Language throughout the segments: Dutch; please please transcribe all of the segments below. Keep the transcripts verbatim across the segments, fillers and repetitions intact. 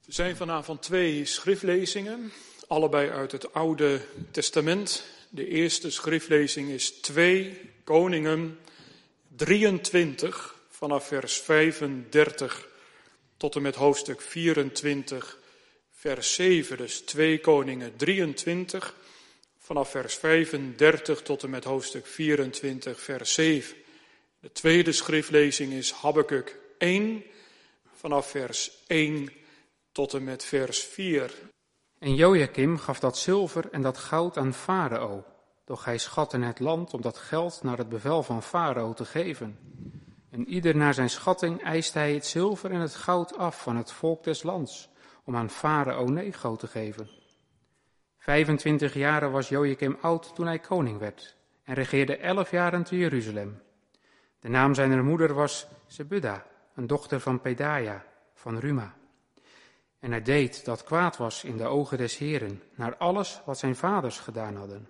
Er zijn vanavond twee schriftlezingen, allebei uit het Oude Testament. De eerste schriftlezing is twee Koningen drieëntwintig, vanaf vers vijfendertig tot en met hoofdstuk vierentwintig, vers zeven. Dus twee Koningen drieëntwintig, vanaf vers vijfendertig tot en met hoofdstuk vierentwintig, vers zeven. De tweede schriftlezing is Habakuk één, vanaf vers één tot en met vers vier. En Jojakim gaf dat zilver en dat goud aan Farao, doch hij schatte het land om dat geld naar het bevel van Farao te geven. En ieder naar zijn schatting eiste hij het zilver en het goud af van het volk des lands, om aan Farao Necho te geven. Vijfentwintig jaren was Jojakim oud toen hij koning werd, en regeerde elf jaren te Jeruzalem. De naam zijner moeder was Zebuda, een dochter van Pedaja, van Ruma. En hij deed dat kwaad was in de ogen des Heren, naar alles wat zijn vaders gedaan hadden.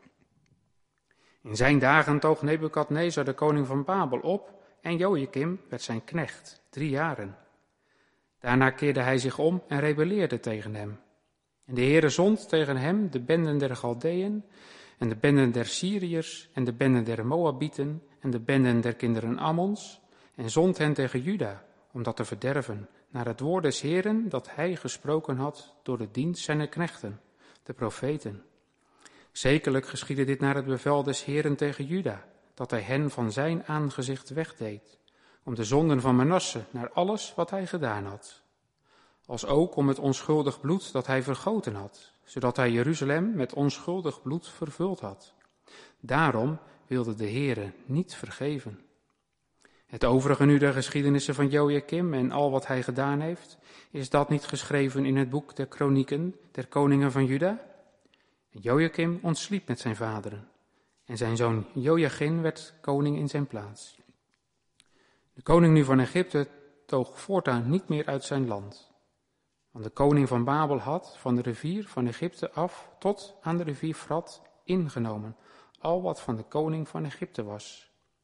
In zijn dagen toog Nebukadnezar de koning van Babel op, en Jojakim werd zijn knecht, drie jaren. Daarna keerde hij zich om en rebelleerde tegen hem. En de Heere zond tegen hem de benden der Galdeën, en de benden der Syriërs, en de benden der Moabieten, en de benden der kinderen Ammons, en zond hen tegen Juda, om dat te verderven, naar het woord des Heeren dat hij gesproken had door de dienst zijner knechten, de profeten. Zekerlijk geschiedde dit naar het bevel des Heeren tegen Juda, dat hij hen van zijn aangezicht wegdeed, om de zonden van Manasse naar alles wat hij gedaan had. Als ook om het onschuldig bloed dat hij vergoten had, zodat hij Jeruzalem met onschuldig bloed vervuld had. Daarom wilde de Heere niet vergeven. Het overige nu der geschiedenissen van Jojakim en al wat hij gedaan heeft, is dat niet geschreven in het boek der kronieken der koningen van Juda? En Jojakim ontsliep met zijn vaderen, en zijn zoon Jojachin werd koning in zijn plaats. De koning nu van Egypte toog voortaan niet meer uit zijn land, want de koning van Babel had van de rivier van Egypte af tot aan de rivier Frat ingenomen, al wat van de koning van Egypte was.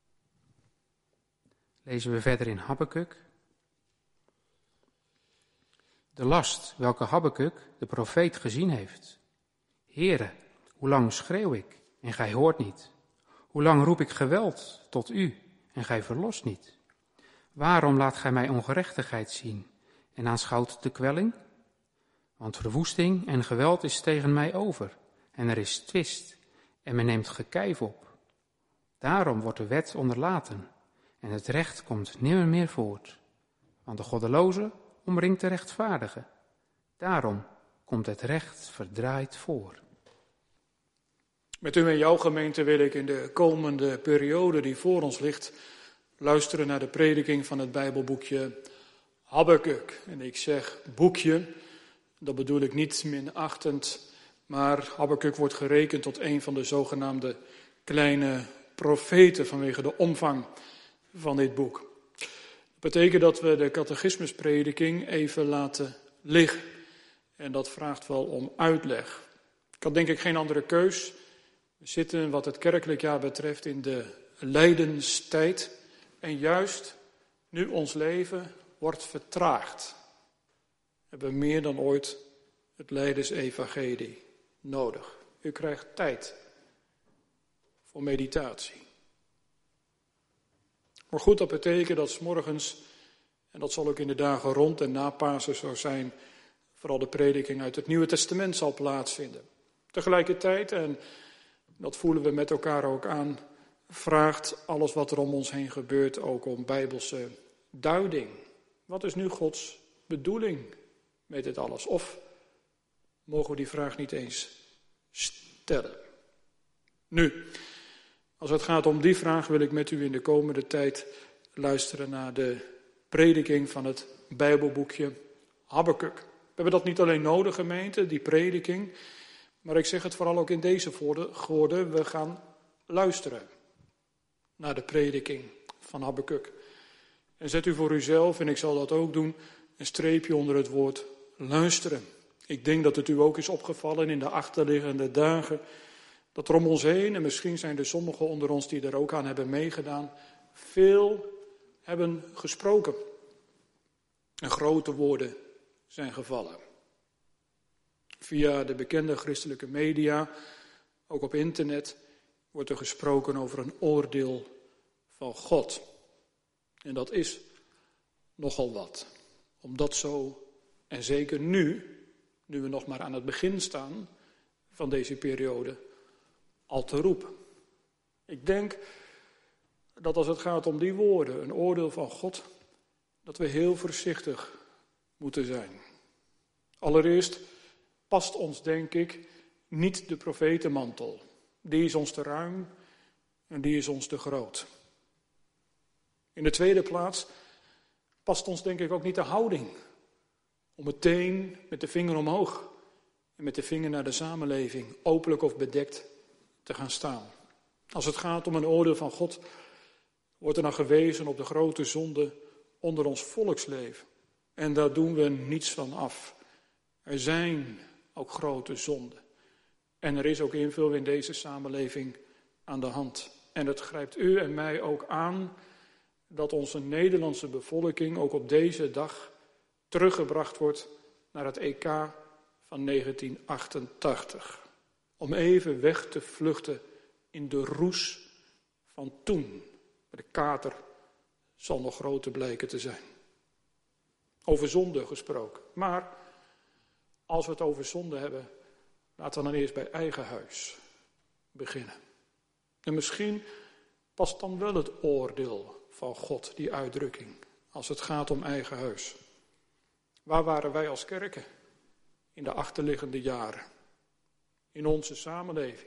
Lezen we verder in Habakuk. De last welke Habakuk, de profeet, gezien heeft. Heere, hoe lang schreeuw ik en gij hoort niet? Hoe lang roep ik geweld tot u en gij verlost niet? Waarom laat gij mij ongerechtigheid zien en aanschouwt de kwelling? Want verwoesting en geweld is tegen mij over en er is twist en men neemt gekijf op. Daarom wordt de wet onderlaten. En het recht komt nimmer meer voort, want de goddeloze omringt de rechtvaardige. Daarom komt het recht verdraaid voor. Met u en jouw gemeente wil ik in de komende periode die voor ons ligt luisteren naar de prediking van het Bijbelboekje Habakuk. En ik zeg boekje, dat bedoel ik niet minachtend, maar Habakuk wordt gerekend tot een van de zogenaamde kleine profeten vanwege de omvang van dit boek. Dat betekent dat we de catechismusprediking even laten liggen. En dat vraagt wel om uitleg. Ik had denk ik geen andere keus. We zitten wat het kerkelijk jaar betreft in de lijdenstijd. En juist nu ons leven wordt vertraagd, hebben we meer dan ooit het lijdensevangelie nodig. U krijgt tijd voor meditatie. Maar goed, dat betekent dat 's morgens, en dat zal ook in de dagen rond en na Pasen zo zijn, vooral de prediking uit het Nieuwe Testament zal plaatsvinden. Tegelijkertijd, en dat voelen we met elkaar ook aan, vraagt alles wat er om ons heen gebeurt ook om bijbelse duiding. Wat is nu Gods bedoeling met dit alles? Of mogen we die vraag niet eens stellen? Nu, als het gaat om die vraag wil ik met u in de komende tijd luisteren naar de prediking van het Bijbelboekje Habakuk. We hebben dat niet alleen nodig, gemeente, die prediking, maar ik zeg het vooral ook in deze woorden, we gaan luisteren naar de prediking van Habakuk. En zet u voor uzelf, en ik zal dat ook doen, een streepje onder het woord luisteren. Ik denk dat het u ook is opgevallen in de achterliggende dagen, dat er om ons heen, en misschien zijn er sommigen onder ons die er ook aan hebben meegedaan, veel hebben gesproken. En grote woorden zijn gevallen. Via de bekende christelijke media, ook op internet, wordt er gesproken over een oordeel van God. En dat is nogal wat. Om dat zo, en zeker nu, nu we nog maar aan het begin staan van deze periode, al te roepen. Ik denk dat als het gaat om die woorden, een oordeel van God, dat we heel voorzichtig moeten zijn. Allereerst past ons, denk ik, niet de profetenmantel. Die is ons te ruim en die is ons te groot. In de tweede plaats past ons, denk ik, ook niet de houding om meteen met de vinger omhoog en met de vinger naar de samenleving, openlijk of bedekt, te gaan staan. Als het gaat om een oordeel van God, wordt er dan gewezen op de grote zonde onder ons volksleven. En daar doen we niets van af. Er zijn ook grote zonden. En er is ook heel veel in deze samenleving aan de hand. En het grijpt u en mij ook aan dat onze Nederlandse bevolking ook op deze dag teruggebracht wordt naar het E K van negentien achtentachtig. Om even weg te vluchten in de roes van toen. De kater zal nog groter blijken te zijn. Over zonde gesproken. Maar als we het over zonde hebben, laten we dan eerst bij eigen huis beginnen. En misschien past dan wel het oordeel van God, die uitdrukking, als het gaat om eigen huis. Waar waren wij als kerken in de achterliggende jaren? In onze samenleving.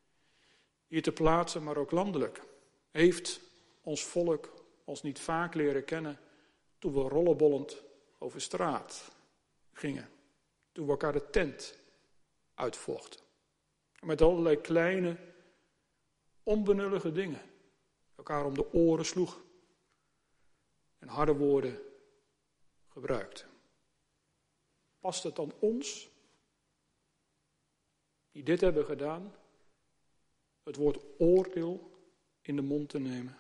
Hier ter plaatse, maar ook landelijk. Heeft ons volk ons niet vaak leren kennen toen we rollenbollend over straat gingen. Toen we elkaar de tent uitvochten. Met allerlei kleine, onbenullige dingen. Elkaar om de oren sloeg. En harde woorden gebruikte. Past het dan ons, die dit hebben gedaan, het woord oordeel in de mond te nemen?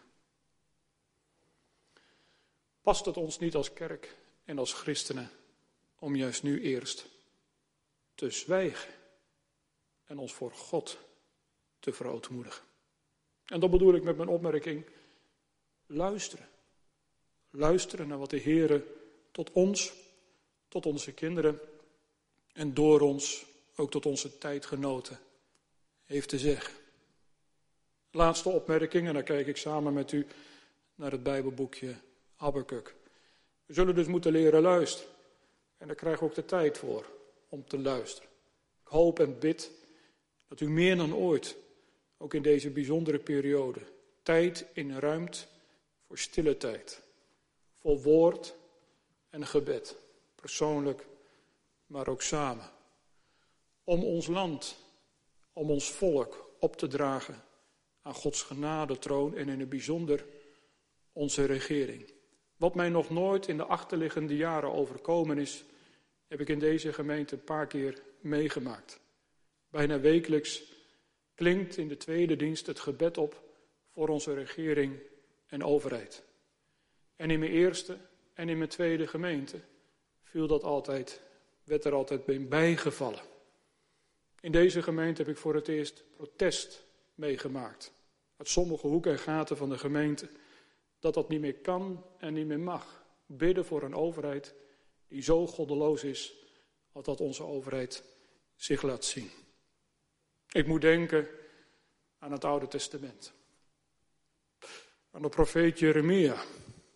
Past het ons niet als kerk en als christenen om juist nu eerst te zwijgen en ons voor God te verootmoedigen? En dat bedoel ik met mijn opmerking, luisteren. Luisteren naar wat de Heere tot ons, tot onze kinderen en door ons ook tot onze tijdgenoten heeft te zeggen. Laatste opmerking, en dan kijk ik samen met u naar het Bijbelboekje Habakuk. We zullen dus moeten leren luisteren. En daar krijgen we ook de tijd voor om te luisteren. Ik hoop en bid dat u meer dan ooit, ook in deze bijzondere periode, tijd inruimt voor stille tijd. Voor woord en gebed. Persoonlijk, maar ook samen. Om ons land, om ons volk op te dragen aan Gods genadetroon en in het bijzonder onze regering. Wat mij nog nooit in de achterliggende jaren overkomen is, heb ik in deze gemeente een paar keer meegemaakt. Bijna wekelijks klinkt in de tweede dienst het gebed op voor onze regering en overheid. En in mijn eerste en in mijn tweede gemeente viel dat altijd, werd er altijd bijgevallen. In deze gemeente heb ik voor het eerst protest meegemaakt. Uit sommige hoeken en gaten van de gemeente. Dat dat niet meer kan en niet meer mag. Bidden voor een overheid die zo goddeloos is als dat onze overheid zich laat zien. Ik moet denken aan het Oude Testament. Aan de profeet Jeremia.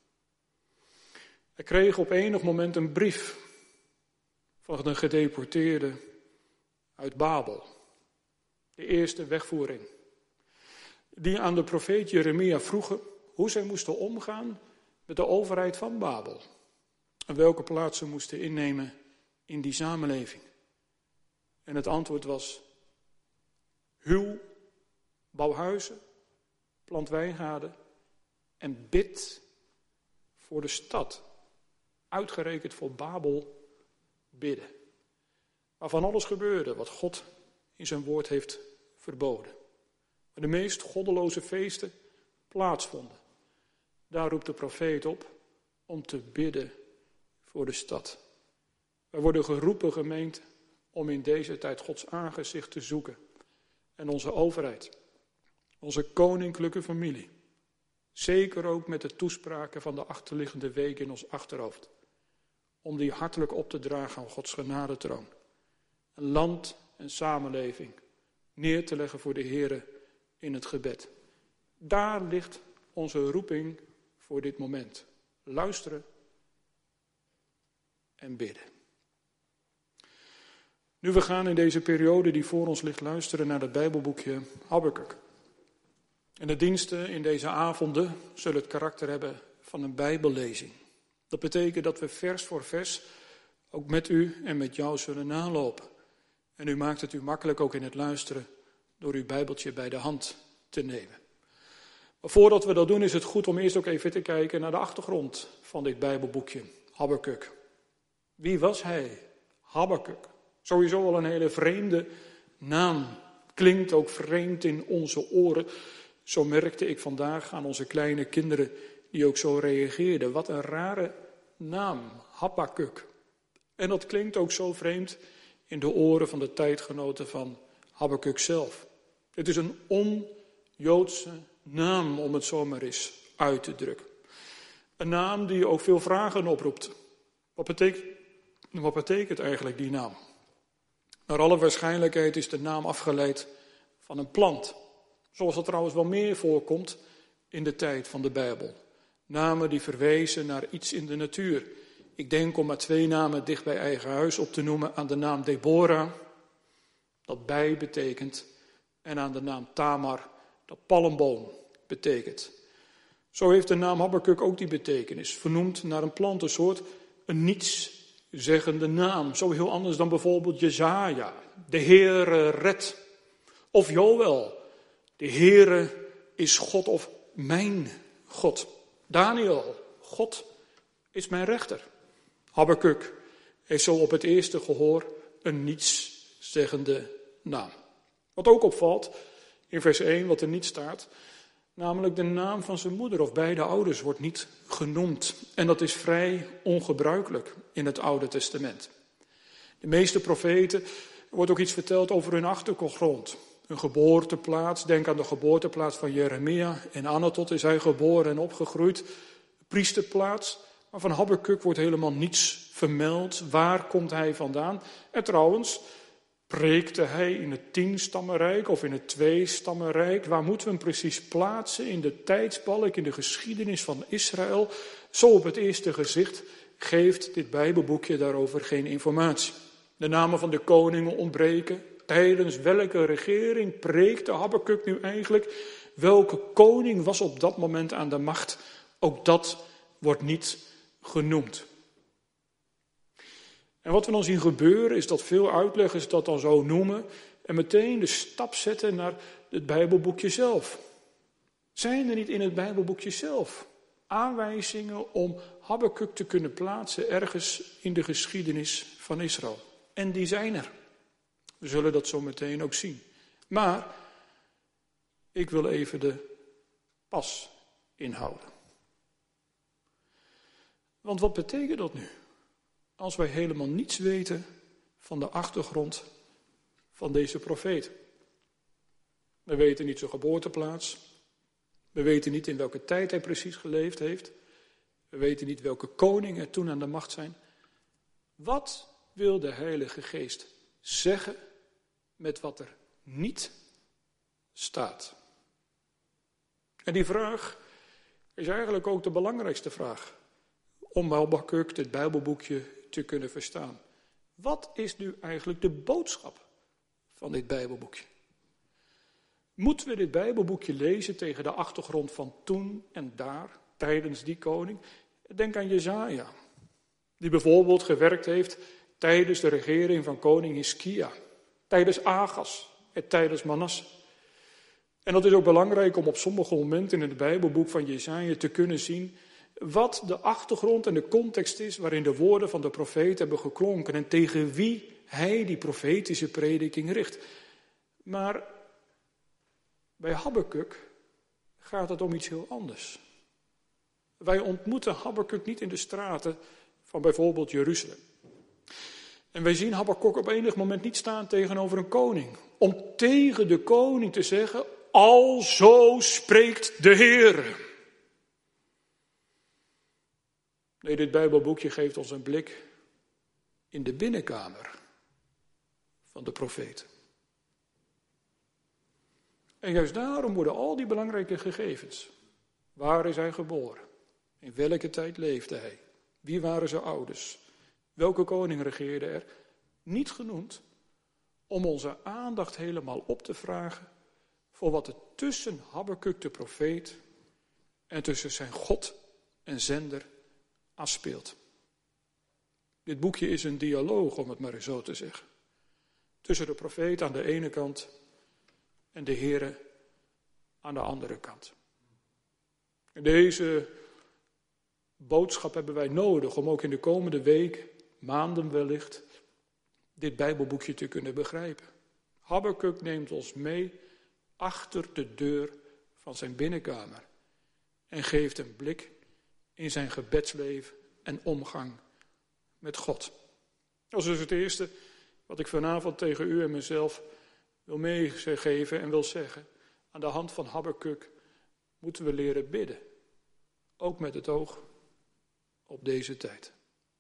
Hij kreeg op enig moment een brief van een gedeporteerde uit Babel. De eerste wegvoering. Die aan de profeet Jeremia vroegen hoe zij moesten omgaan met de overheid van Babel. En welke plaats ze moesten innemen in die samenleving. En het antwoord was: huw, bouw huizen, plant wijngaarden en bid voor de stad. Uitgerekend voor Babel bidden. Waarvan alles gebeurde wat God in zijn woord heeft verboden. Maar de meest goddeloze feesten plaatsvonden. Daar roept de profeet op om te bidden voor de stad. Wij worden geroepen, gemeente, om in deze tijd Gods aangezicht te zoeken. En onze overheid, onze koninklijke familie, zeker ook met de toespraken van de achterliggende weken in ons achterhoofd, om die hartelijk op te dragen aan Gods genadetroon. Een land en samenleving neer te leggen voor de Heere in het gebed. Daar ligt onze roeping voor dit moment. Luisteren en bidden. Nu we gaan in deze periode die voor ons ligt luisteren naar het Bijbelboekje Habakuk. En de diensten in deze avonden zullen het karakter hebben van een Bijbellezing. Dat betekent dat we vers voor vers ook met u en met jou zullen nalopen. En u maakt het u makkelijk ook in het luisteren door uw Bijbeltje bij de hand te nemen. Maar voordat we dat doen is het goed om eerst ook even te kijken naar de achtergrond van dit Bijbelboekje Habakuk. Wie was hij? Habakuk. Sowieso al een hele vreemde naam. Klinkt ook vreemd in onze oren. Zo merkte ik vandaag aan onze kleine kinderen die ook zo reageerden. Wat een rare naam, Habakuk. En dat klinkt ook zo vreemd in de oren van de tijdgenoten van Habakuk zelf. Het is een on-Joodse naam, om het zo maar eens uit te drukken. Een naam die ook veel vragen oproept. Wat betekent, wat betekent eigenlijk die naam? Naar alle waarschijnlijkheid is de naam afgeleid van een plant. Zoals dat trouwens wel meer voorkomt in de tijd van de Bijbel. Namen die verwezen naar iets in de natuur. Ik denk om maar twee namen dicht bij eigen huis op te noemen aan de naam Deborah, dat bij betekent, en aan de naam Tamar, dat palmboom betekent. Zo heeft de naam Habakuk ook die betekenis, vernoemd naar een plantensoort, een nietszeggende naam. Zo heel anders dan bijvoorbeeld Jesaja, de Heere redt, of Joël, de Heere is God of mijn God. Daniel, God is mijn rechter. Habakuk heeft zo op het eerste gehoor een nietszeggende naam. Wat ook opvalt in vers één, wat er niet staat, namelijk de naam van zijn moeder of beide ouders wordt niet genoemd. En dat is vrij ongebruikelijk in het Oude Testament. De meeste profeten wordt ook iets verteld over hun achtergrond. Een geboorteplaats, denk aan de geboorteplaats van Jeremia. In Anatot is hij geboren en opgegroeid. Priesterplaats. Maar van Habakuk wordt helemaal niets vermeld. Waar komt hij vandaan? En trouwens, preekte hij in het tienstammenrijk of in het tweestammenrijk? Waar moeten we hem precies plaatsen in de tijdsbalk, in de geschiedenis van Israël? Zo op het eerste gezicht geeft dit Bijbelboekje daarover geen informatie. De namen van de koningen ontbreken. Tijdens welke regering preekte Habakuk nu eigenlijk? Welke koning was op dat moment aan de macht? Ook dat wordt niet genoemd. En wat we dan zien gebeuren is dat veel uitleggers dat dan zo noemen en meteen de stap zetten naar het Bijbelboekje zelf. Zijn er niet in het Bijbelboekje zelf aanwijzingen om Habakuk te kunnen plaatsen ergens in de geschiedenis van Israël? En die zijn er. We zullen dat zo meteen ook zien. Maar ik wil even de pas inhouden. Want wat betekent dat nu? Als wij helemaal niets weten van de achtergrond van deze profeet. We weten niet zijn geboorteplaats. We weten niet in welke tijd hij precies geleefd heeft. We weten niet welke koningen er toen aan de macht zijn. Wat wil de Heilige Geest zeggen met wat er niet staat? En die vraag is eigenlijk ook de belangrijkste vraag om Habakuk, dit Bijbelboekje, te kunnen verstaan. Wat is nu eigenlijk de boodschap van dit Bijbelboekje? Moeten we dit Bijbelboekje lezen tegen de achtergrond van toen en daar, tijdens die koning? Denk aan Jesaja, die bijvoorbeeld gewerkt heeft tijdens de regering van koning Hiskia, tijdens Agas en tijdens Manasse. En dat is ook belangrijk om op sommige momenten in het Bijbelboek van Jesaja te kunnen zien wat de achtergrond en de context is waarin de woorden van de profeet hebben geklonken en tegen wie hij die profetische prediking richt. Maar bij Habakuk gaat het om iets heel anders. Wij ontmoeten Habakuk niet in de straten van bijvoorbeeld Jeruzalem. En wij zien Habakuk op enig moment niet staan tegenover een koning. Om tegen de koning te zeggen, alzo spreekt de Heer. Nee, dit Bijbelboekje geeft ons een blik in de binnenkamer van de profeet. En juist daarom worden al die belangrijke gegevens. Waar is hij geboren? In welke tijd leefde hij? Wie waren zijn ouders? Welke koning regeerde er? Niet genoemd om onze aandacht helemaal op te vragen voor wat er tussen Habakuk de profeet en tussen zijn God en zender afspeelt. Dit boekje is een dialoog, om het maar eens zo te zeggen. Tussen de profeet aan de ene kant en de Heere aan de andere kant. En deze boodschap hebben wij nodig om ook in de komende week, maanden wellicht, dit Bijbelboekje te kunnen begrijpen. Habakuk neemt ons mee achter de deur van zijn binnenkamer en geeft een blik in zijn gebedsleven en omgang met God. Dat is dus het eerste wat ik vanavond tegen u en mezelf wil meegeven en wil zeggen. Aan de hand van Habakuk moeten we leren bidden. Ook met het oog op deze tijd.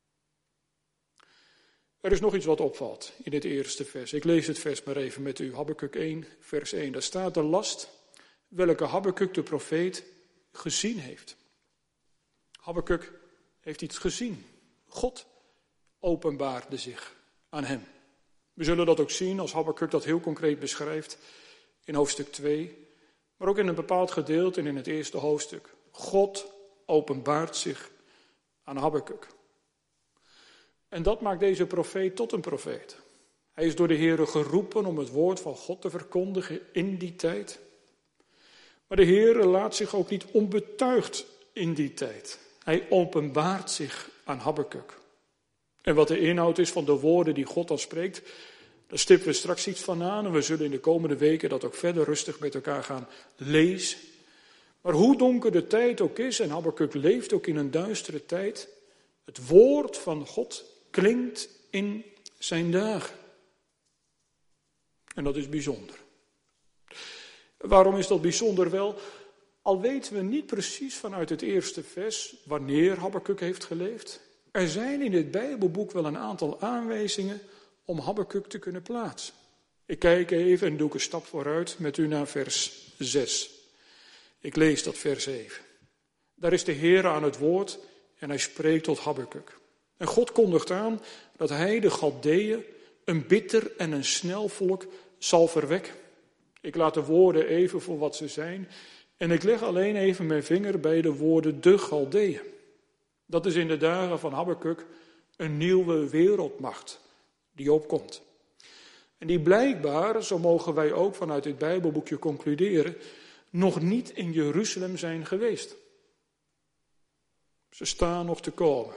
Er is nog iets wat opvalt in dit eerste vers. Ik lees het vers maar even met u. Habakuk één, vers één. Daar staat de last welke Habakuk de profeet gezien heeft. Habakuk heeft iets gezien. God openbaarde zich aan hem. We zullen dat ook zien als Habakuk dat heel concreet beschrijft in hoofdstuk twee. Maar ook in een bepaald gedeelte en in het eerste hoofdstuk. God openbaart zich aan Habakuk. En dat maakt deze profeet tot een profeet. Hij is door de Heere geroepen om het woord van God te verkondigen in die tijd. Maar de Heere laat zich ook niet onbetuigd in die tijd. Hij openbaart zich aan Habakuk. En wat de inhoud is van de woorden die God dan spreekt, daar stippen we straks iets van aan. En we zullen in de komende weken dat ook verder rustig met elkaar gaan lezen. Maar hoe donker de tijd ook is, en Habakuk leeft ook in een duistere tijd, het woord van God klinkt in zijn dagen. En dat is bijzonder. Waarom is dat bijzonder? Wel, al weten we niet precies vanuit het eerste vers wanneer Habakuk heeft geleefd. Er zijn in dit Bijbelboek wel een aantal aanwijzingen om Habakuk te kunnen plaatsen. Ik kijk even en doe ik een stap vooruit met u naar vers zes. Ik lees dat vers even. Daar is de Heer aan het woord en hij spreekt tot Habakuk. En God kondigt aan dat hij de Galdeeën, een bitter en een snel volk, zal verwekken. Ik laat de woorden even voor wat ze zijn en ik leg alleen even mijn vinger bij de woorden de Galdeeën. Dat is in de dagen van Habakuk een nieuwe wereldmacht die opkomt. En die blijkbaar, zo mogen wij ook vanuit dit Bijbelboekje concluderen, nog niet in Jeruzalem zijn geweest. Ze staan nog te komen.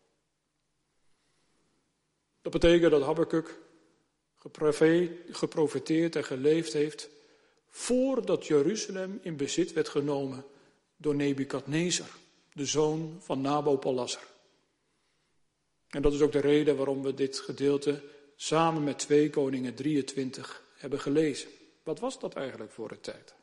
Dat betekent dat Habakuk geprofeteerd en geleefd heeft voordat Jeruzalem in bezit werd genomen door Nebukadnezar, de zoon van Nabopolassar. En dat is ook de reden waarom we dit gedeelte samen met twee Koningen drieëntwintig hebben gelezen. Wat was dat eigenlijk voor een tijd?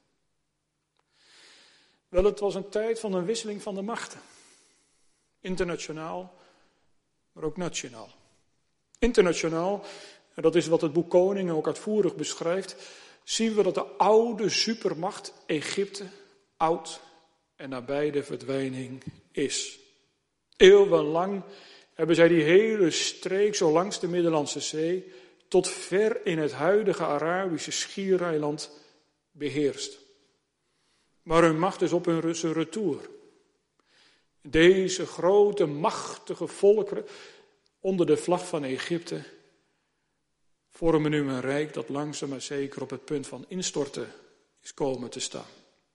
Wel, het was een tijd van een wisseling van de machten. Internationaal, maar ook nationaal. Internationaal, en dat is wat het boek Koningen ook uitvoerig beschrijft, zien we dat de oude supermacht Egypte oud en nabij de verdwijning is. Eeuwenlang hebben zij die hele streek zo langs de Middellandse Zee tot ver in het huidige Arabische schiereiland beheerst. Maar hun macht is op hun retour. Deze grote, machtige volkeren onder de vlag van Egypte vormen nu een rijk dat langzaam maar zeker op het punt van instorten is komen te staan.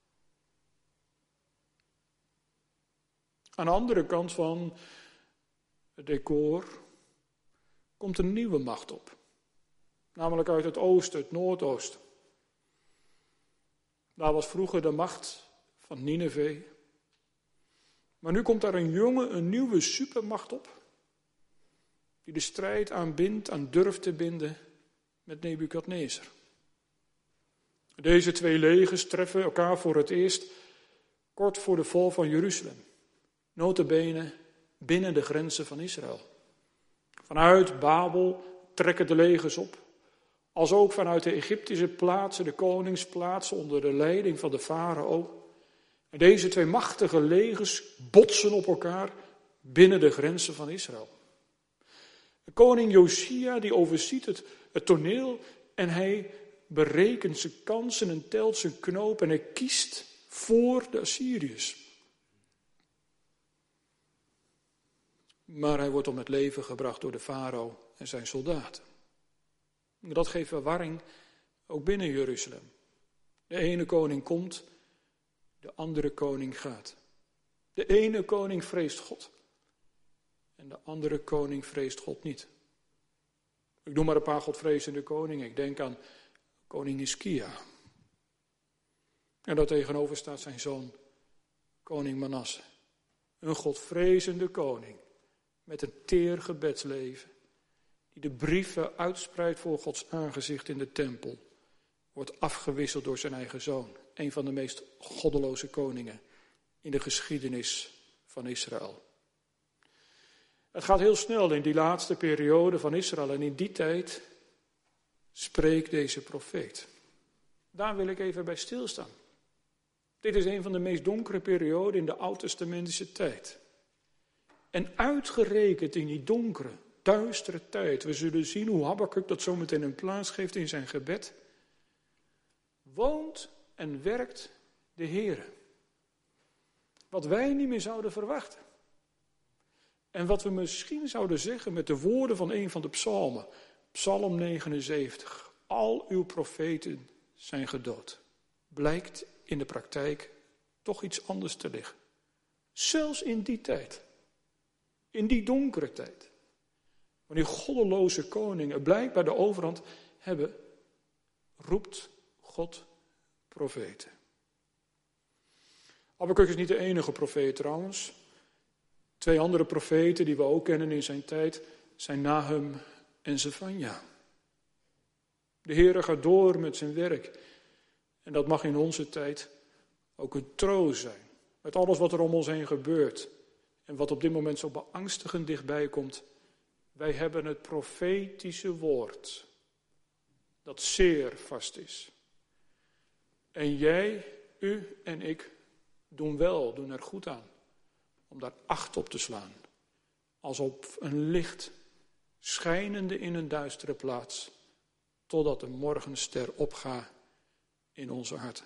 Aan de andere kant van het decor komt een nieuwe macht op. Namelijk uit het oosten, het noordoosten. Daar was vroeger de macht van Nineve. Maar nu komt daar een jonge, een nieuwe supermacht op. die de strijd aanbindt, aan durft te binden met Nebukadnezar. Deze twee legers treffen elkaar voor het eerst kort voor de val van Jeruzalem. Nota bene binnen de grenzen van Israël. Vanuit Babel trekken de legers op. Als ook vanuit de Egyptische plaatsen, de koningsplaatsen onder de leiding van de farao. En deze twee machtige legers botsen op elkaar binnen de grenzen van Israël. De koning Josia die overziet het, het toneel en hij berekent zijn kansen en telt zijn knoop en hij kiest voor de Assyriërs. Maar hij wordt om het leven gebracht door de farao en zijn soldaten. Dat geeft verwarring ook binnen Jeruzalem. De ene koning komt, de andere koning gaat. De ene koning vreest God en de andere koning vreest God niet. Ik noem maar een paar godvrezende koningen. Ik denk aan koning Hiskia. En daar tegenover staat zijn zoon, koning Manasse. Een godvrezende koning met een teer gebedsleven. Die de brieven uitspreidt voor Gods aangezicht in de tempel. Wordt afgewisseld door zijn eigen zoon. Een van de meest goddeloze koningen in de geschiedenis van Israël. Het gaat heel snel in die laatste periode van Israël. En in die tijd spreekt deze profeet. Daar wil ik even bij stilstaan. Dit is een van de meest donkere perioden in de Oud-testamentische tijd. En uitgerekend in die donkere, duistere tijd, we zullen zien hoe Habakuk dat zometeen een plaats geeft in zijn gebed, woont en werkt de Heere. Wat wij niet meer zouden verwachten. En wat we misschien zouden zeggen met de woorden van een van de psalmen, Psalm negenenzeventig. Al uw profeten zijn gedood. Blijkt in de praktijk toch iets anders te liggen. Zelfs in die tijd. In die donkere tijd. Wanneer goddeloze koningen blijkbaar de overhand hebben, roept God profeten. Habakuk is niet de enige profeet trouwens. Twee andere profeten die we ook kennen in zijn tijd zijn Nahum en Zefanja. De Heere gaat door met zijn werk. En dat mag in onze tijd ook een troost zijn. Met alles wat er om ons heen gebeurt. En wat op dit moment zo beangstigend dichtbij komt. Wij hebben het profetische woord. Dat zeer vast is. En jij, u en ik doen wel, doen er goed aan. Om daar acht op te slaan. Als op een licht, schijnende in een duistere plaats. Totdat de morgenster opgaat in onze harten.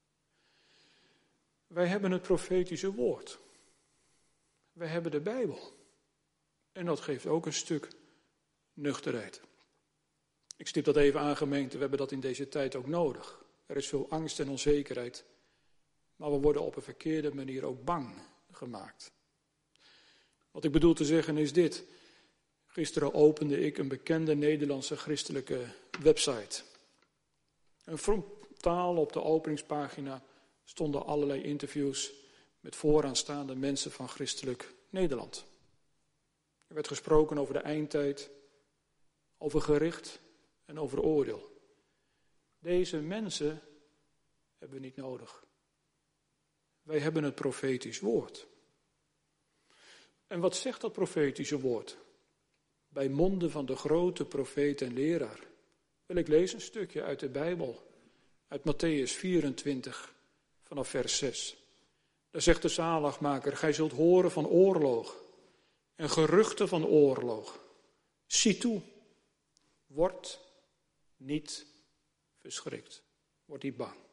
Wij hebben het profetische woord. Wij hebben de Bijbel. En dat geeft ook een stuk nuchterheid. Ik stip dat even aan, gemeente. We hebben dat in deze tijd ook nodig. Er is veel angst en onzekerheid. Maar we worden op een verkeerde manier ook bang gemaakt. Wat ik bedoel te zeggen is dit. Gisteren opende ik een bekende Nederlandse christelijke website. En frontaal op de openingspagina stonden allerlei interviews met vooraanstaande mensen van christelijk Nederland. Er werd gesproken over de eindtijd, over gericht en over oordeel. Deze mensen hebben we niet nodig. Wij hebben het profetisch woord. En wat zegt dat profetische woord? Bij monden van de grote profeet en leraar. Wil ik lezen een stukje uit de Bijbel. Uit Mattheüs vierentwintig vanaf vers zes. Daar zegt de zaligmaker, gij zult horen van oorlog en geruchten van oorlog. Zie toe, word niet verschrikt. Word niet bang.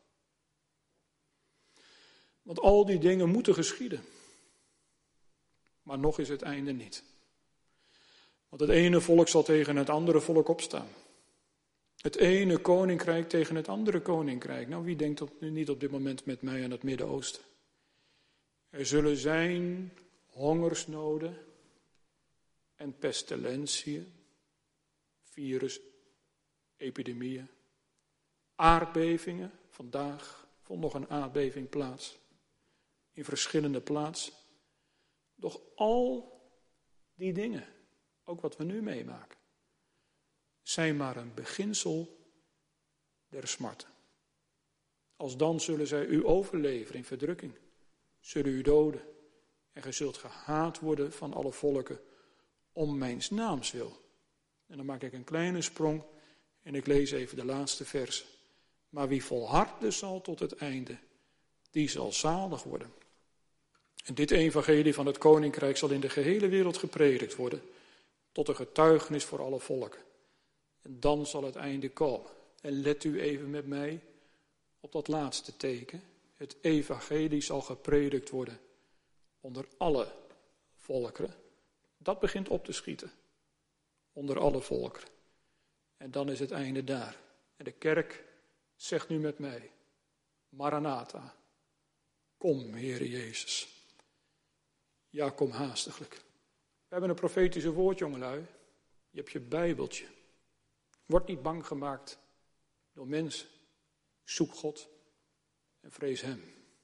Want al die dingen moeten geschieden. Maar nog is het einde niet. Want het ene volk zal tegen het andere volk opstaan. Het ene koninkrijk tegen het andere koninkrijk. Nou, wie denkt op, niet op dit moment met mij aan het Midden-Oosten? Er zullen zijn hongersnoden en pestilentieën, virus, epidemieën, aardbevingen. Vandaag vond nog een aardbeving plaats. In verschillende plaatsen. Doch al die dingen, ook wat we nu meemaken, zijn maar een beginsel der smarten. Alsdan zullen zij u overleveren in verdrukking, zullen u doden en gij zult gehaat worden van alle volken om mijns naams wil. En dan maak ik een kleine sprong en ik lees even de laatste verse. Maar wie volharden zal tot het einde, die zal zalig worden. En dit evangelie van het koninkrijk zal in de gehele wereld gepredikt worden, tot een getuigenis voor alle volken. En dan zal het einde komen. En let u even met mij op dat laatste teken. Het evangelie zal gepredikt worden onder alle volkeren. Dat begint op te schieten. Onder alle volkeren. En dan is het einde daar. En de kerk zegt nu met mij, Maranatha, kom Heere Jezus. Ja, kom haastiglijk. We hebben een profetische woord, jongelui. Je hebt je Bijbeltje. Word niet bang gemaakt door mensen. Zoek God en vrees hem.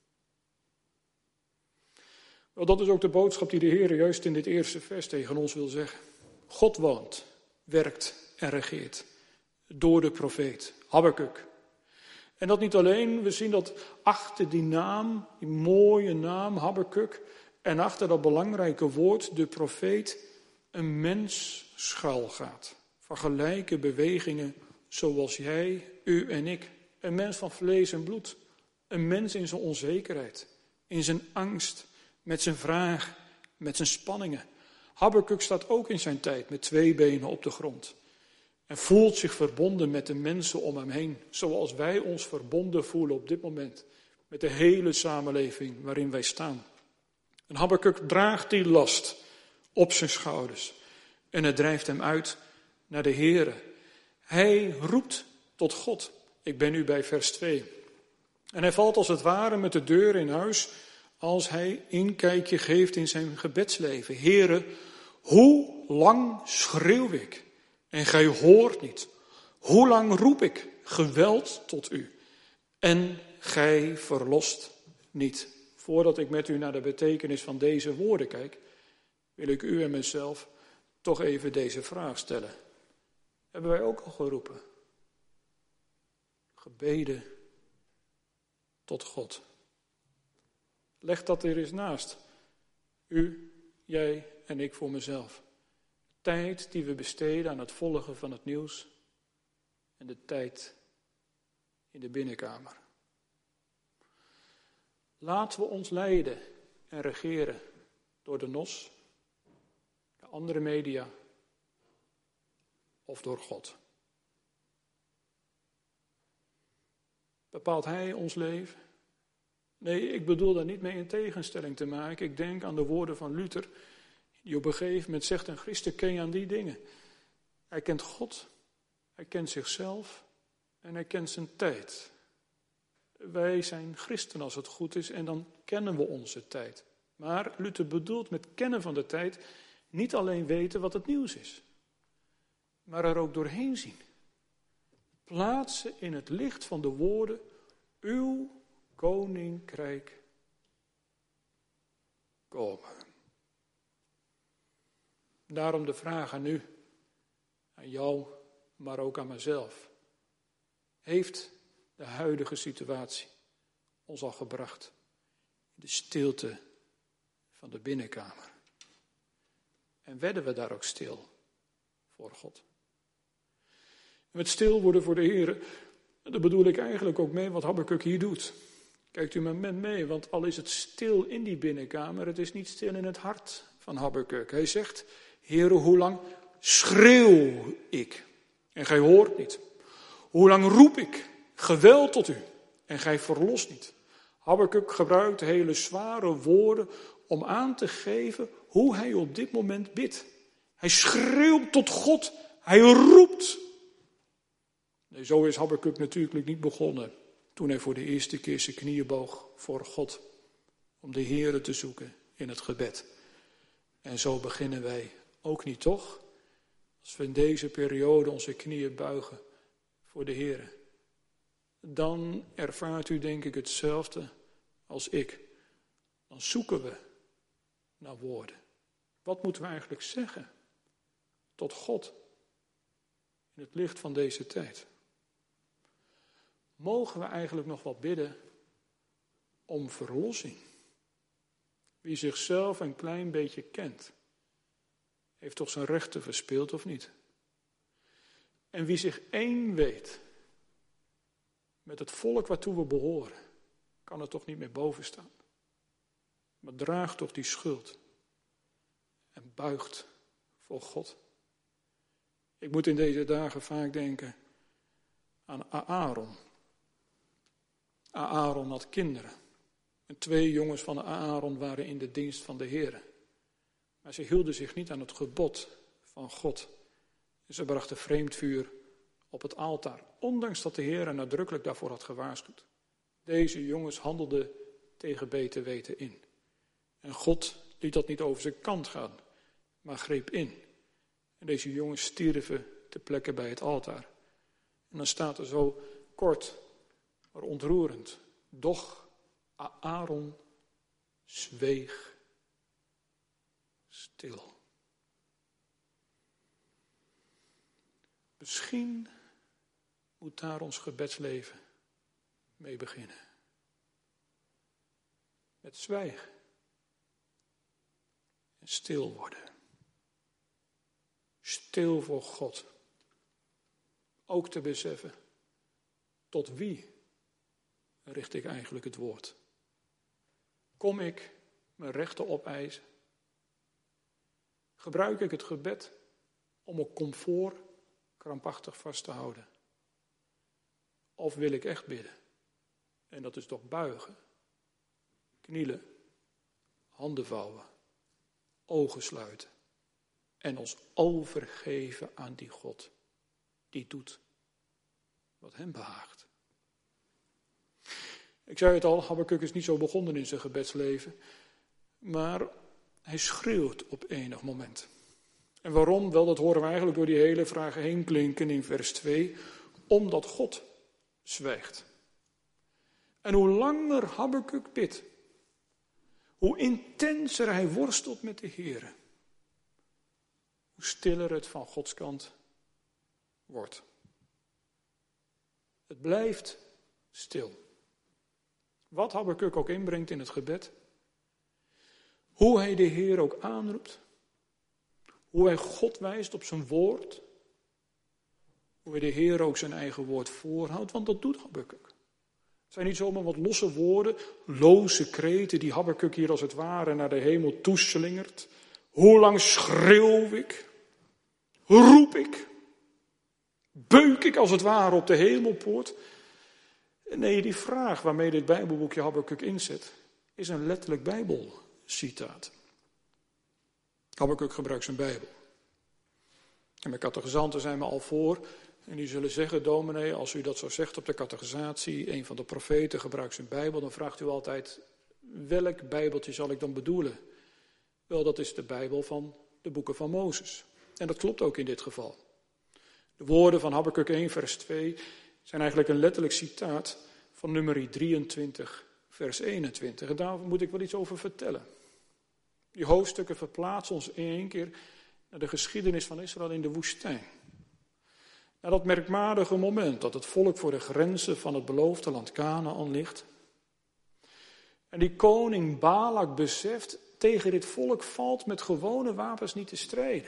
Wel, dat is ook de boodschap die de Heer juist in dit eerste vers tegen ons wil zeggen. God woont, werkt en regeert door de profeet Habakuk. En dat niet alleen, we zien dat achter die naam, die mooie naam Habakuk, en achter dat belangrijke woord, de profeet, een mens schuil gaat. Van gelijke bewegingen zoals jij, u en ik. Een mens van vlees en bloed. Een mens in zijn onzekerheid, in zijn angst, met zijn vraag, met zijn spanningen. Habakuk staat ook in zijn tijd met twee benen op de grond. En voelt zich verbonden met de mensen om hem heen. Zoals wij ons verbonden voelen op dit moment. Met de hele samenleving waarin wij staan. En Habakuk draagt die last op zijn schouders. En het drijft hem uit naar de Heere. Hij roept tot God. Ik ben nu bij vers twee. En hij valt als het ware met de deur in huis als hij inkijkje geeft in zijn gebedsleven. Heere, hoe lang schreeuw ik en gij hoort niet? Hoe lang roep ik geweld tot u en gij verlost niet? Voordat ik met u naar de betekenis van deze woorden kijk, wil ik u en mezelf toch even deze vraag stellen. Hebben wij ook al geroepen? Gebeden tot God. Leg dat er eens naast. U, jij en ik voor mezelf. Tijd die we besteden aan het volgen van het nieuws en de tijd in de binnenkamer. Laten we ons leiden en regeren door de N O S, de andere media of door God. Bepaalt Hij ons leven? Nee, ik bedoel daar niet mee in tegenstelling te maken. Ik denk aan de woorden van Luther, die op een gegeven moment zegt, een christen ken je aan die dingen. Hij kent God, hij kent zichzelf en hij kent zijn tijd. Wij zijn christen als het goed is en dan kennen we onze tijd. Maar Luther bedoelt met kennen van de tijd niet alleen weten wat het nieuws is, maar er ook doorheen zien. Plaatsen in het licht van de woorden, uw koninkrijk komen. Daarom de vraag aan u, aan jou, maar ook aan mezelf. Heeft de huidige situatie ons al gebracht in de stilte van de binnenkamer? En werden we daar ook stil voor God? En met stil worden voor de Heer, daar bedoel ik eigenlijk ook mee wat Habakuk hier doet. Kijkt u maar met mee, want al is het stil in die binnenkamer, het is niet stil in het hart van Habakuk. Hij zegt, Heere, hoe lang schreeuw ik en gij hoort niet? Hoe lang roep ik geweld tot u en gij verlost niet? Habakuk gebruikt hele zware woorden om aan te geven hoe hij op dit moment bidt. Hij schreeuwt tot God, hij roept. Nee, zo is Habakuk natuurlijk niet begonnen toen hij voor de eerste keer zijn knieën boog voor God. Om de Heere te zoeken in het gebed. En zo beginnen wij ook niet, toch? Als we in deze periode onze knieën buigen voor de Heere. Dan ervaart u denk ik hetzelfde als ik. Dan zoeken we naar woorden. Wat moeten we eigenlijk zeggen? tot God in het licht van deze tijd. Mogen we eigenlijk nog wel bidden om verlossing? Wie zichzelf een klein beetje kent, heeft toch zijn rechten verspeeld of niet? En wie zich één weet met het volk waartoe we behoren, kan er toch niet meer boven staan. Maar draagt toch die schuld en buigt voor God. Ik moet in deze dagen vaak denken aan Aaron. Aaron had kinderen. En twee jongens van Aaron waren in de dienst van de Heer. Maar ze hielden zich niet aan het gebod van God. En ze brachten vreemd vuur op het altaar. Ondanks dat de Heer nadrukkelijk daarvoor had gewaarschuwd. Deze jongens handelden tegen beter weten in. En God liet dat niet over zijn kant gaan, maar greep in. En deze jongens stierven ter plekke bij het altaar. En dan staat er zo kort, maar ontroerend. Doch Aaron zweeg stil. Misschien moet daar ons gebedsleven mee beginnen. Met zwijgen. En stil worden. Stil voor God. Ook te beseffen, tot wie richt ik eigenlijk het woord? Kom ik mijn rechten opeisen? Gebruik ik het gebed om een comfort krampachtig vast te houden? Of wil ik echt bidden? En dat is toch buigen, knielen, handen vouwen, ogen sluiten en ons overgeven aan die God die doet wat hem behaagt. Ik zei het al, Habakuk is niet zo begonnen in zijn gebedsleven, maar hij schreeuwt op enig moment. En waarom? Wel, dat horen we eigenlijk door die hele vraag heen klinken in vers twee. Omdat God zwijgt. En hoe langer Habakuk bidt, hoe intenser hij worstelt met de Heere, hoe stiller het van Gods kant wordt. Het blijft stil. Wat Habakuk ook inbrengt in het gebed, hoe hij de Heer ook aanroept, hoe hij God wijst op zijn woord, hoe hij de Heer ook zijn eigen woord voorhoudt, want dat doet Habakuk. Het zijn niet zomaar wat losse woorden, loze kreten die Habakuk hier als het ware naar de hemel toeslingert. Hoe lang schreeuw ik, roep ik, beuk ik als het ware op de hemelpoort? Nee, die vraag waarmee dit Bijbelboekje Habakuk inzet, is een letterlijk Bijbelcitaat. Habakuk gebruikt zijn Bijbel. En mijn catechizanten zijn me al voor. En die zullen zeggen, dominee, als u dat zo zegt op de catechisatie, een van de profeten gebruikt zijn Bijbel, dan vraagt u altijd, welk Bijbeltje zal ik dan bedoelen? Wel, dat is de Bijbel van de boeken van Mozes. En dat klopt ook in dit geval. De woorden van Habakuk één vers twee zijn eigenlijk een letterlijk citaat van nummer drieëntwintig vers eenentwintig. En daar moet ik wel iets over vertellen. Die hoofdstukken verplaatsen ons in één keer naar de geschiedenis van Israël in de woestijn. Naar dat merkwaardige moment dat het volk voor de grenzen van het beloofde land Kanaan ligt. En die koning Balak beseft, tegen dit volk valt met gewone wapens niet te strijden.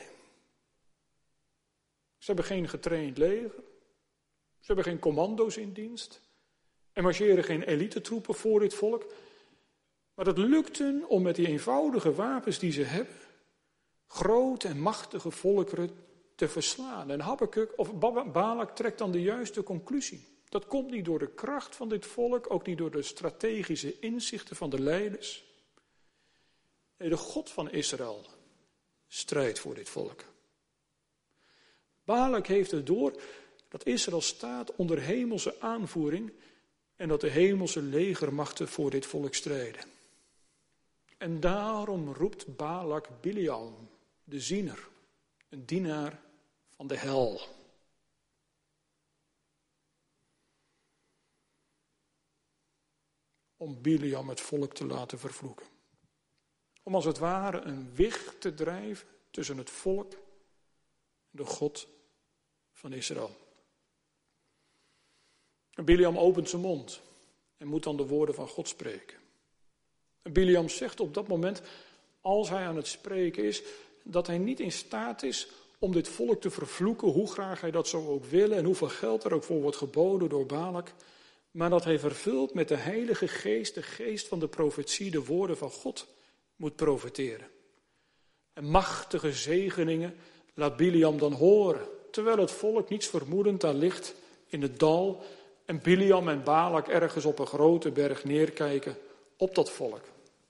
Ze hebben geen getraind leger. Ze hebben geen commando's in dienst. Er marcheren geen elitetroepen voor dit volk. Maar het lukt hen om met die eenvoudige wapens die ze hebben, grote en machtige volkeren te verslaan. En Habakuk, of Balak trekt dan de juiste conclusie. Dat komt niet door de kracht van dit volk, ook niet door de strategische inzichten van de leiders. Nee, de God van Israël strijdt voor dit volk. Balak heeft het door dat Israël staat onder hemelse aanvoering en dat de hemelse legermachten voor dit volk strijden. En daarom roept Balak Biliam, de ziener, een dienaar van de hel. Om Biliam het volk te laten vervloeken. Om als het ware een wig te drijven tussen het volk de God van Israël. En Biliam opent zijn mond en moet dan de woorden van God spreken. En Biliam zegt op dat moment, als hij aan het spreken is, dat hij niet in staat is om dit volk te vervloeken, hoe graag hij dat zou ook willen en hoeveel geld er ook voor wordt geboden door Balak, maar dat hij vervuld met de Heilige Geest, de geest van de profetie, de woorden van God moet profeteren. En machtige zegeningen laat Biliam dan horen, terwijl het volk niets vermoedend daar ligt in het dal en Biliam en Balak ergens op een grote berg neerkijken op dat volk.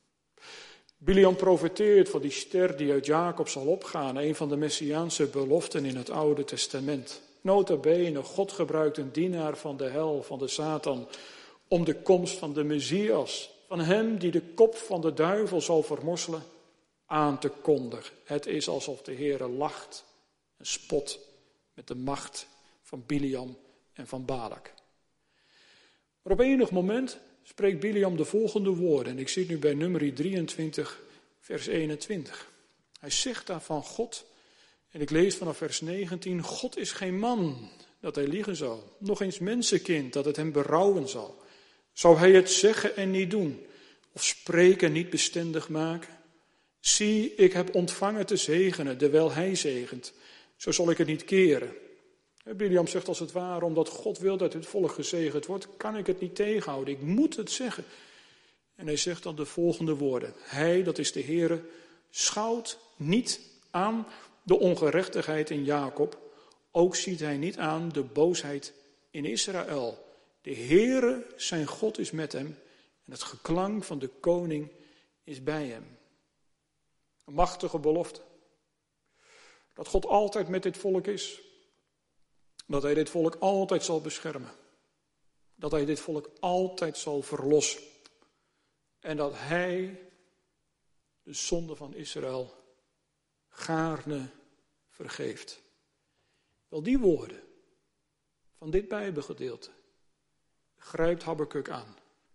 Biliam profeteert van die ster die uit Jacob zal opgaan, een van de messiaanse beloften in het Oude Testament. Nota bene, God gebruikt een dienaar van de hel, van de Satan, om de komst van de Messias, van hem die de kop van de duivel zal vermorselen, aan te kondigen. Het is alsof de Heere lacht en spot met de macht van Biliam en van Balak. Maar op enig moment spreekt Biliam de volgende woorden. En ik zie het nu bij nummer drieëntwintig, vers eenentwintig. Hij zegt daar van God, en ik lees vanaf vers negentien. God is geen man dat hij liegen zal. Nog eens mensenkind dat het hem berouwen zal. Zou hij het zeggen en niet doen? Of spreken niet bestendig maken? Zie, ik heb ontvangen te zegenen, terwijl hij zegent. Zo zal ik het niet keren. Biliam zegt als het ware, omdat God wil dat het volk gezegend wordt, kan ik het niet tegenhouden. Ik moet het zeggen. En hij zegt dan de volgende woorden. Hij, dat is de Heere, schouwt niet aan de ongerechtigheid in Jacob. Ook ziet hij niet aan de boosheid in Israël. De Heere, zijn God, is met hem. En het geklank van de koning is bij hem. Een machtige belofte. Dat God altijd met dit volk is. Dat hij dit volk altijd zal beschermen. Dat hij dit volk altijd zal verlossen. En dat hij de zonde van Israël gaarne vergeeft. Wel, die woorden van dit Bijbelgedeelte grijpt Habakuk aan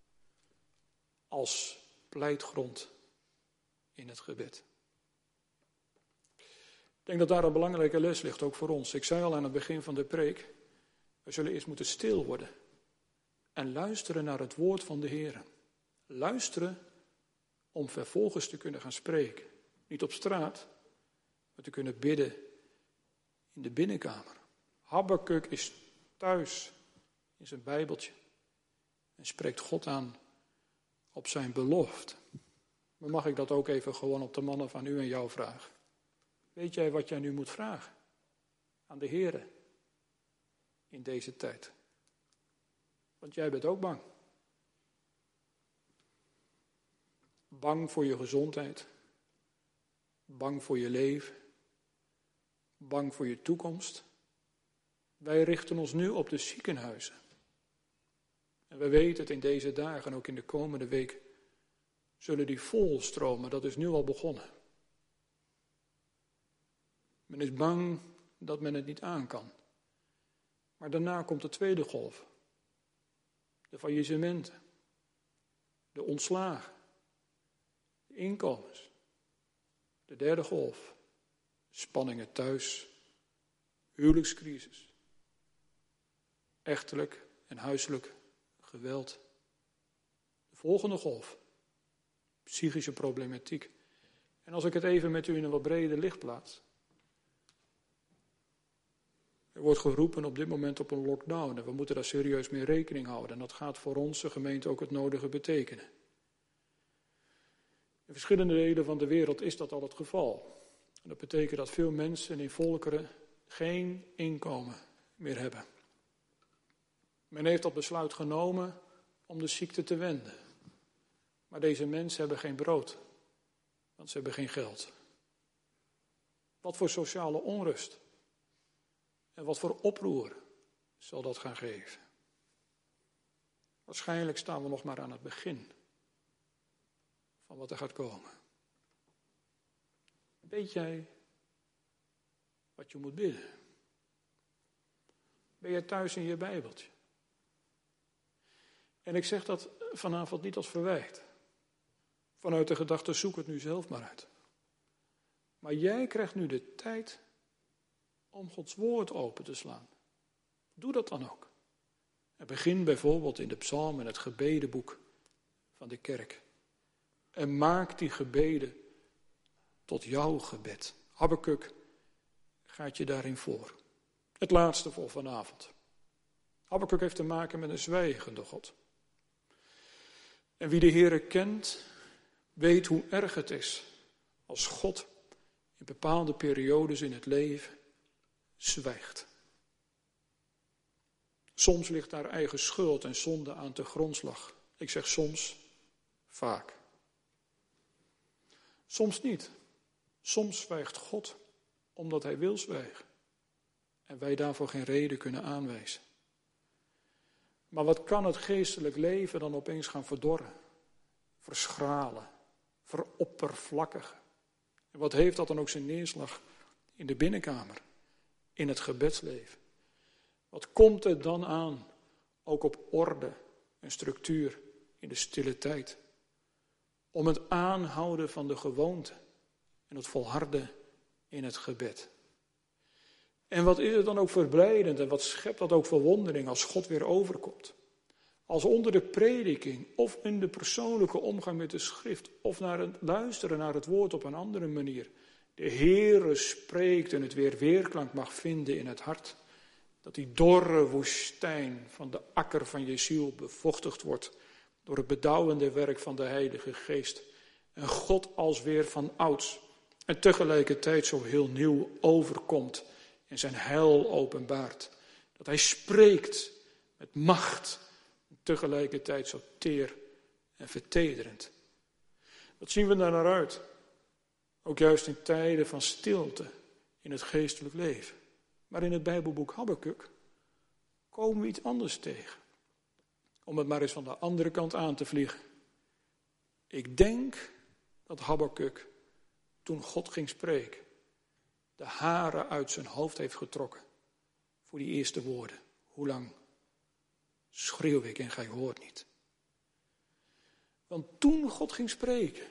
als pleitgrond in het gebed. Ik denk dat daar een belangrijke les ligt, ook voor ons. Ik zei al aan het begin van de preek, we zullen eerst moeten stil worden en luisteren naar het woord van de Heer. Luisteren om vervolgens te kunnen gaan spreken. Niet op straat, maar te kunnen bidden in de binnenkamer. Habakuk is thuis in zijn Bijbeltje en spreekt God aan op zijn belofte. Maar mag ik dat ook even gewoon op de mannen van u en jou vragen? Weet jij wat jij nu moet vragen aan de Heere in deze tijd? Want jij bent ook bang. Bang voor je gezondheid. Bang voor je leven. Bang voor je toekomst. Wij richten ons nu op de ziekenhuizen. En we weten het in deze dagen en ook in de komende week zullen die volstromen. Dat is nu al begonnen. Men is bang dat men het niet aan kan. Maar daarna komt de tweede golf. De faillissementen. De ontslagen. De inkomens. De derde golf. Spanningen thuis. Huwelijkscrisis. Echtelijk en huiselijk geweld. De volgende golf. Psychische problematiek. En als ik het even met u in een wat breder licht plaats. Er wordt geroepen op dit moment op een lockdown en we moeten daar serieus mee rekening houden. En dat gaat voor onze gemeente ook het nodige betekenen. In verschillende delen van de wereld is dat al het geval. En dat betekent dat veel mensen in volkeren geen inkomen meer hebben. Men heeft dat besluit genomen om de ziekte te wenden. Maar deze mensen hebben geen brood, want ze hebben geen geld. Wat voor sociale onrust en wat voor oproer zal dat gaan geven? Waarschijnlijk staan we nog maar aan het begin van wat er gaat komen. Weet jij wat je moet bidden? Ben je thuis in je Bijbeltje? En ik zeg dat vanavond niet als verwijt. Vanuit de gedachte, zoek het nu zelf maar uit. Maar jij krijgt nu de tijd om Gods woord open te slaan. Doe dat dan ook. En begin bijvoorbeeld in de psalm en het gebedenboek van de kerk. En maak die gebeden tot jouw gebed. Habakuk gaat je daarin voor. Het laatste voor vanavond. Habakuk heeft te maken met een zwijgende God. En wie de Heere kent, weet hoe erg het is als God in bepaalde periodes in het leven zwijgt. Soms ligt daar eigen schuld en zonde aan te grondslag. Ik zeg soms, vaak. Soms niet. Soms zwijgt God omdat hij wil zwijgen. En wij daarvoor geen reden kunnen aanwijzen. Maar wat kan het geestelijk leven dan opeens gaan verdorren, verschralen, veroppervlakkigen? En wat heeft dat dan ook zijn neerslag in de binnenkamer, in het gebedsleven? Wat komt er dan aan, ook op orde en structuur in de stille tijd? Om het aanhouden van de gewoonte en het volharden in het gebed. En wat is het dan ook verblijdend en wat schept dat ook verwondering als God weer overkomt. Als onder de prediking of in de persoonlijke omgang met de schrift of naar het luisteren naar het woord op een andere manier de Heere spreekt en het weer weerklank mag vinden in het hart. Dat die dorre woestijn van de akker van je ziel bevochtigd wordt door het bedauwende werk van de Heilige Geest. En God als weer van ouds en tegelijkertijd zo heel nieuw overkomt en zijn heil openbaart. Dat hij spreekt met macht en tegelijkertijd zo teer en vertederend. Wat zien we daar naar uit? Ook juist in tijden van stilte in het geestelijk leven. Maar in het Bijbelboek Habakuk komen we iets anders tegen. Om het maar eens van de andere kant aan te vliegen. Ik denk dat Habakuk, toen God ging spreken, de haren uit zijn hoofd heeft getrokken voor die eerste woorden. Hoe lang schreeuw ik en gij hoort niet? Want toen God ging spreken,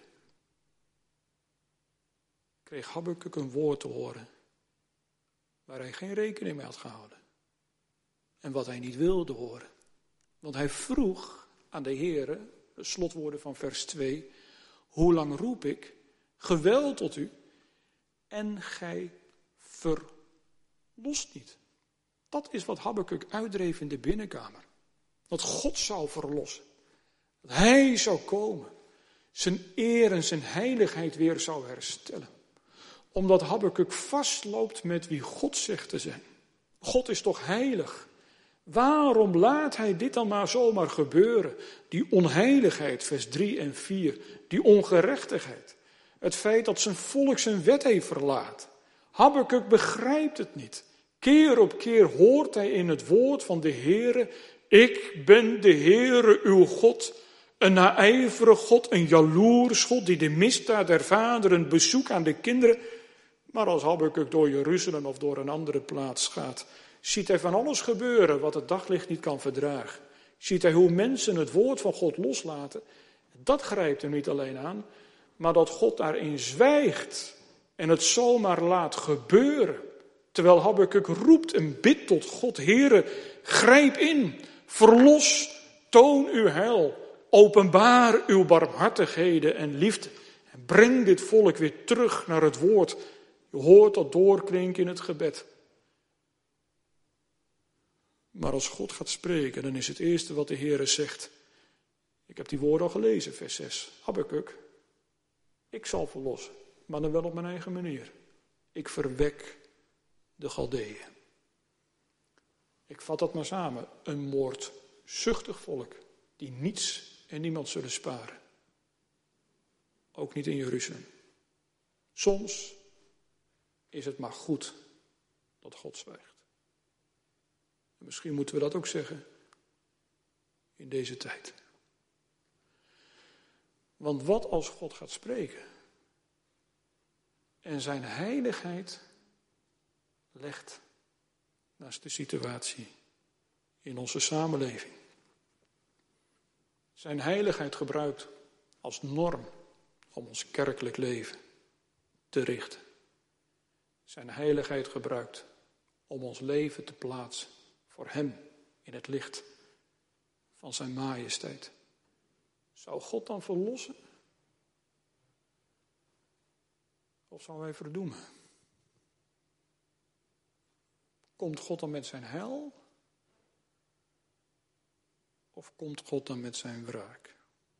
kreeg Habakuk een woord te horen waar hij geen rekening mee had gehouden. En wat hij niet wilde horen. Want hij vroeg aan de Heere, de slotwoorden van vers twee, hoe lang roep ik geweld tot u en gij verlost niet. Dat is wat Habakuk uitdreef in de binnenkamer. Dat God zou verlossen. Dat hij zou komen. Zijn eer en zijn heiligheid weer zou herstellen. Omdat Habakuk vastloopt met wie God zegt te zijn. God is toch heilig? Waarom laat hij dit dan maar zomaar gebeuren? Die onheiligheid, vers drie en vier. Die ongerechtigheid. Het feit dat zijn volk zijn wet heeft verlaten. Habakuk begrijpt het niet. Keer op keer hoort hij in het woord van de Heere: ik ben de Heere uw God, een naijverig God, een jaloers God die de misdaad der vaderen bezoekt aan de kinderen. Maar als Habakuk door Jeruzalem of door een andere plaats gaat, ziet hij van alles gebeuren wat het daglicht niet kan verdragen. Ziet hij hoe mensen het woord van God loslaten. Dat grijpt hem niet alleen aan, maar dat God daarin zwijgt en het zomaar laat gebeuren. Terwijl Habakuk roept en bidt tot God: Heere, grijp in, verlos, toon uw heil, openbaar uw barmhartigheden en liefde. En breng dit volk weer terug naar het woord. Je hoort dat doorklinken in het gebed. Maar als God gaat spreken, dan is het eerste wat de Heere zegt. Ik heb die woorden al gelezen, vers zes. Habakuk, ik zal verlossen, maar dan wel op mijn eigen manier. Ik verwek de Galdeeën. Ik vat dat maar samen. Een moordzuchtig volk die niets en niemand zullen sparen. Ook niet in Jeruzalem. Soms is het maar goed dat God zwijgt. En misschien moeten we dat ook zeggen in deze tijd. Want wat als God gaat spreken en zijn heiligheid legt naast de situatie in onze samenleving. Zijn heiligheid gebruikt als norm om ons kerkelijk leven te richten. Zijn heiligheid gebruikt om ons leven te plaatsen voor hem in het licht van zijn majesteit. Zou God dan verlossen? Of zou hij verdoemen? Komt God dan met zijn heil? Of komt God dan met zijn wraak?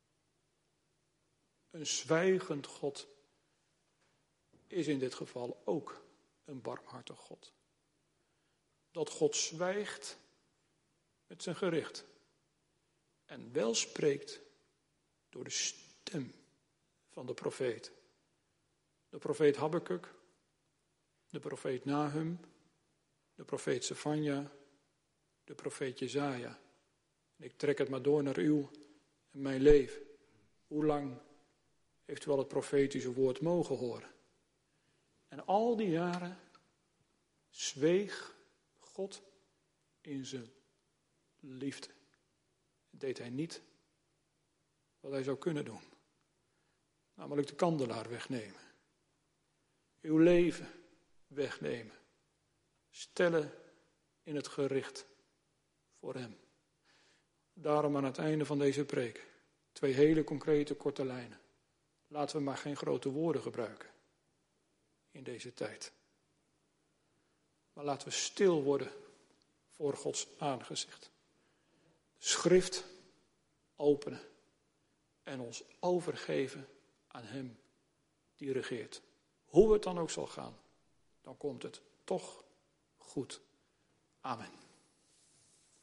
Een zwijgend God is in dit geval ook een barmhartig God. Dat God zwijgt met zijn gericht en wel spreekt door de stem van de profeet. De profeet Habakuk, de profeet Nahum, de profeet Sefanja, de profeet Jesaja. En ik trek het maar door naar uw en mijn leven. Hoe lang heeft u al het profetische woord mogen horen? En al die jaren zweeg God in zijn liefde. Deed hij niet wat hij zou kunnen doen. Namelijk de kandelaar wegnemen. Uw leven wegnemen. Stellen in het gericht voor hem. Daarom aan het einde van deze preek twee hele concrete korte lijnen. Laten we maar geen grote woorden gebruiken in deze tijd. Maar laten we stil worden voor Gods aangezicht. De schrift openen en ons overgeven aan hem die regeert. Hoe het dan ook zal gaan, dan komt het toch goed. Amen.